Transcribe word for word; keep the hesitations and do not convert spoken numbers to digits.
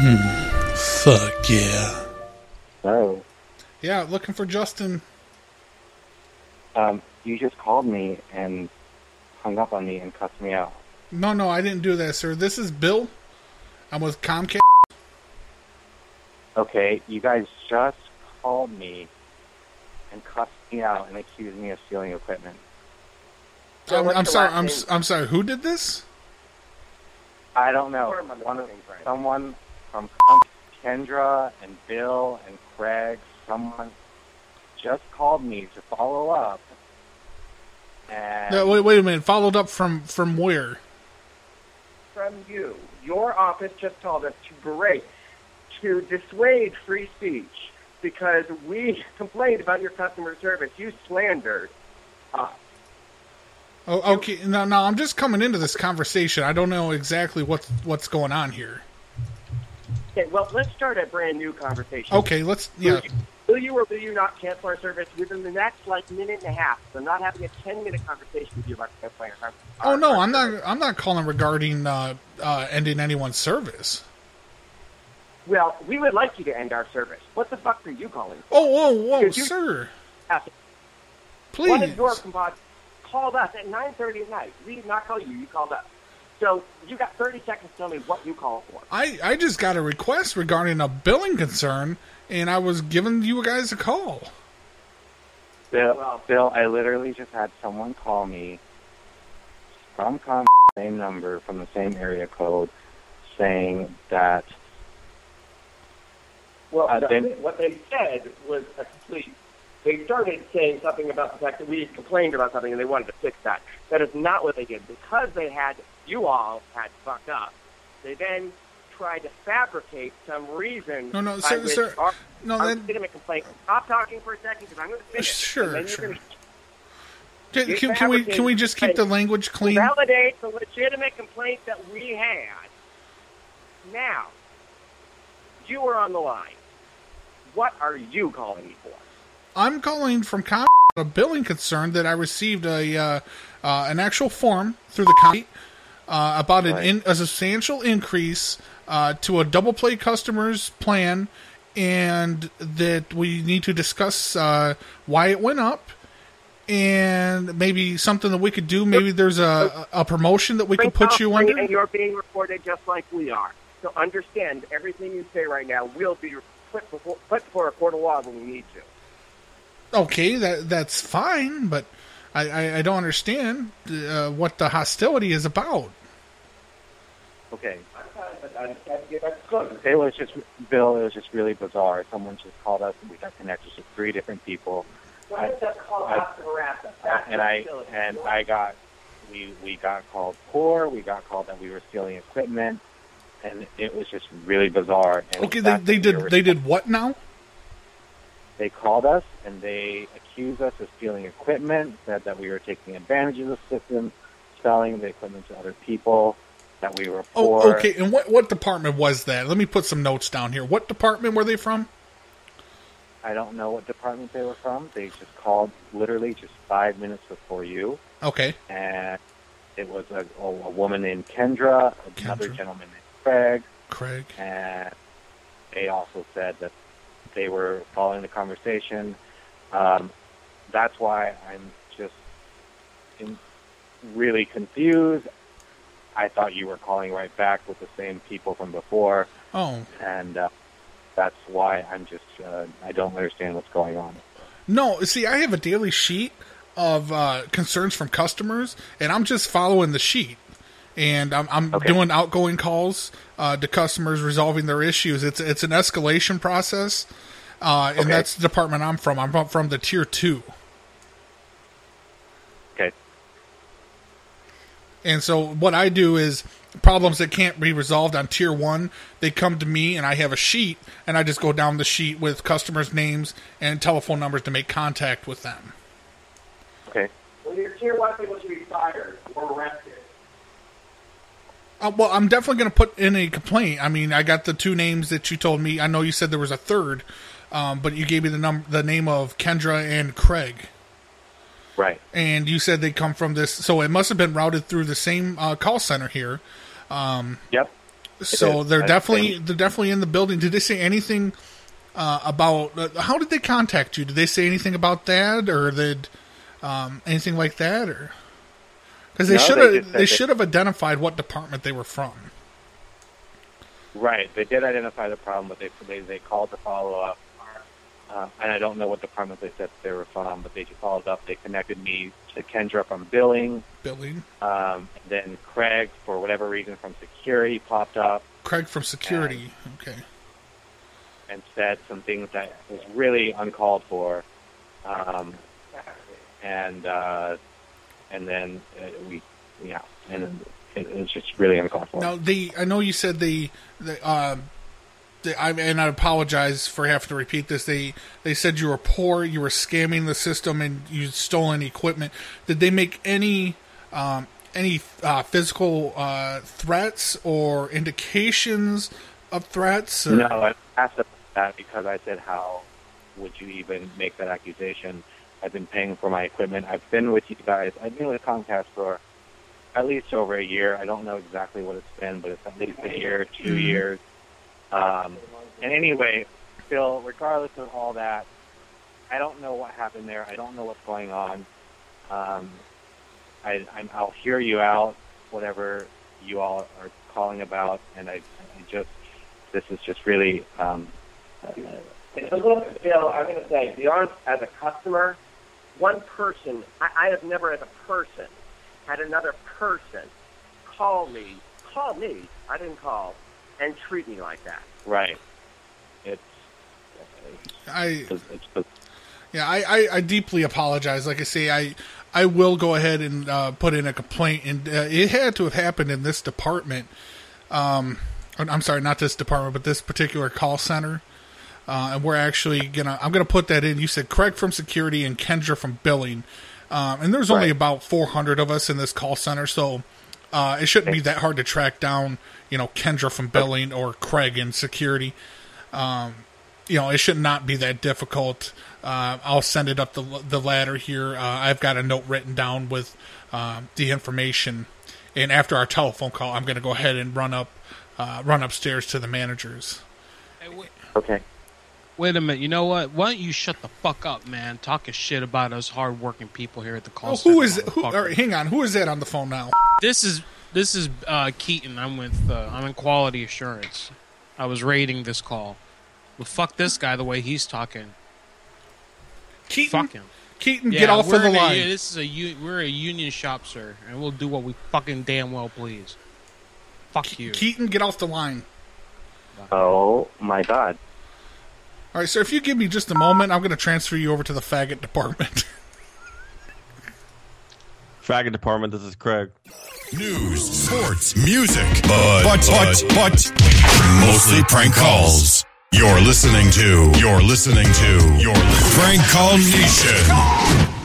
Fuck yeah. Hello. Yeah, looking for Justin. Um, you just called me and hung up on me and cussed me out. No, no, I didn't do that, sir. This is Bill. I'm with Comcast. Okay, you guys just called me and cussed me out and accused me of stealing equipment. So I'm, I'm sorry. I'm I'm sorry. Who did this? I don't know. One of, someone from Kendra and Bill and Craig, someone just called me to follow up. And No, wait, wait a minute. Followed up from from where? From you. Your office just told us to berate, to dissuade free speech, because we complained about your customer service. You slandered us. Oh, okay. No, no. I'm just coming into this conversation. I don't know exactly what's what's going on here. Okay, well, let's start a brand new conversation. Okay, let's. Yeah. Will you, will you or will you not cancel our service within the next like minute and a half? So I'm not having a ten minute conversation with you about canceling our. Oh no, I'm not. I'm not calling regarding uh, uh, ending anyone's service. Well, we would like you to end our service. What the fuck are you calling? Oh, whoa, whoa, you, sir! Please. One Please. of your compadres called us at nine thirty at night. We did not call you. You called us. So you got thirty seconds to tell me what you called for. I, I just got a request regarding a billing concern, and I was giving you guys a call. Bill, well, Bill, I literally just had someone call me from Com, same number, from the same area code, saying that. Well, uh, the, they, what they said was a complete. They started saying something about the fact that we complained about something and they wanted to fix that. That is not what they did. Because they had, you all had fucked up, they then tried to fabricate some reason. No, no, by sir, which sir. Our, no, our that... legitimate complaint. Stop talking for a second because I'm going to finish. Sure, and then sure. You're Can, can, can we can we just keep the language clean? Validate the legitimate complaint that we had. Now, you are on the line. What are you calling me for? I'm calling from Com- a billing concern that I received a uh, uh, an actual form through the county uh, about an Right. in, a substantial increase uh, to a double play customer's plan, and that we need to discuss uh, why it went up, and maybe something that we could do. Maybe there's a, a promotion that we could put you under. And you're being recorded just like we are. So understand, everything you say right now will be put before, put before a court of law when we need to. Okay, that that's fine, but I, I, I don't understand uh, what the hostility is about. Okay. It was just, Bill, it was just really bizarre. Someone just called us and we got connected to three different people. Why is that called after harassment? And I and I got we we got called poor, we got called that we were stealing equipment, and it was just really bizarre. And Okay, they, they did they did what now? They called us and they accused us of stealing equipment, said that we were taking advantage of the system, selling the equipment to other people, that we were poor. Oh, okay. And what what department was that? Let me put some notes down here. What department were they from? I don't know what department they were from. They just called literally just five minutes before you. Okay. And it was a, a woman named Kendra, another Kendra. gentleman named Craig. Craig. And they also said that they were following the conversation. Um, that's why I'm just in, really confused. I thought you were calling right back with the same people from before. Oh. And uh, that's why I'm just, uh, I don't understand what's going on. No, see, I have a daily sheet of uh, concerns from customers, and I'm just following the sheet. And I'm, I'm Okay. doing outgoing calls uh, to customers resolving their issues. It's it's an escalation process, uh, and Okay. that's the department I'm from. I'm from, from the tier two. Okay. And so what I do is problems that can't be resolved on tier one, they come to me and I have a sheet and I just go down the sheet with customers' names and telephone numbers to make contact with them. Okay. Well, your tier one people should be fired or arrested. Uh, well, I'm definitely going to put in a complaint. I mean, I got the two names that you told me. I know you said there was a third, um, but you gave me the num- the name of Kendra and Craig. Right. And you said they come from this, so it must have been routed through the same uh, call center here. Um, Yep. So is. they're I definitely think- they're definitely in the building. Did they say anything uh, about uh, how did they contact you? Did they say anything about that, or did um, anything like that, or because they No, should they have just said they they- should have identified what department they were from. Right. They did identify the problem, but they they, they called to follow up. Uh, and I don't know what department they said they were from, but they just followed up. They connected me to Kendra from billing. Billing. Um, then Craig, for whatever reason, from security popped up Craig from security. Okay. and said some things that was really uncalled for. Um, and uh, and then uh, we, yeah, and it, it's just really uncalled for. Now the I know you said they, the uh, they, I and I apologize for having to repeat this. They they said you were poor, you were scamming the system, and you'd stolen equipment. Did they make any um, any uh, physical uh, threats or indications of threats? Or? No, I asked about that because I said, how would you even make that accusation? I've been paying for my equipment. I've been with you guys. I've been with Comcast for at least over a year. I don't know exactly what it's been, but it's at least a year, two Mm-hmm. years. Um, and anyway, Phil, regardless of all that, I don't know what happened there. I don't know what's going on. Um, I, I'm, I'll hear you out, whatever you all are calling about, and I, I just, this is just really. Um, It's a little bit, Bill, I'm going to say, to be honest, as a customer, one person, I, I have never as a person had another person call me, call me, I didn't call, and treat me like that. right. It's. I It's, it's, yeah, I, I, I deeply apologize. Like I say, I I will go ahead and uh, put in a complaint, and uh, it had to have happened in this department. Um, I'm sorry, not this department, but this particular call center. Uh, and we're actually gonna. I'm gonna put that in. You said Craig from security and Kendra from billing, um, and there's only Right. about four hundred of us in this call center, so uh, it shouldn't be that hard to track down. You know, Kendra from billing or Craig in security. Um, you know, it should not be that difficult. Uh, I'll send it up the the ladder here. Uh, I've got a note written down with uh, the information, and after our telephone call, I'm going to go ahead and run up, uh, run upstairs to the managers. Hey, wait, okay. wait a minute. You know what? Why don't you shut the fuck up, man? Talking shit about us hardworking people here at the call Oh, center. who is who? motherfucker. All right, hang on, who is that on the phone now? This is this is uh, Keaton. I'm with uh, I'm in quality assurance. I was rating this call. Well, fuck this guy the way he's talking. Keaton. Fuck him. Keaton, Yeah, get off we're of the in a- line. this is a u- we're a union shop, sir, and we'll do what we fucking damn well please. Fuck you. Keaton, get off the line. Oh my God. All right, sir. If you give me just a moment, I'm going to transfer you over to the faggot department. Faggot department, this is Craig. News, sports, music, but, but, but, but, mostly prank calls. You're listening to, you're listening to, your Prank Call Nation.